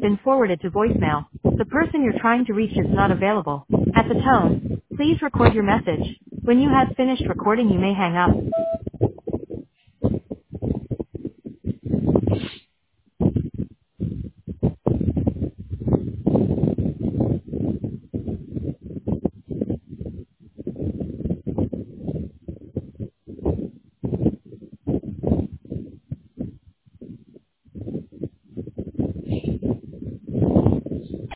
been forwarded to voicemail. The person you're trying to reach is not available. At the tone, please record your message. When you have finished recording, you may hang up.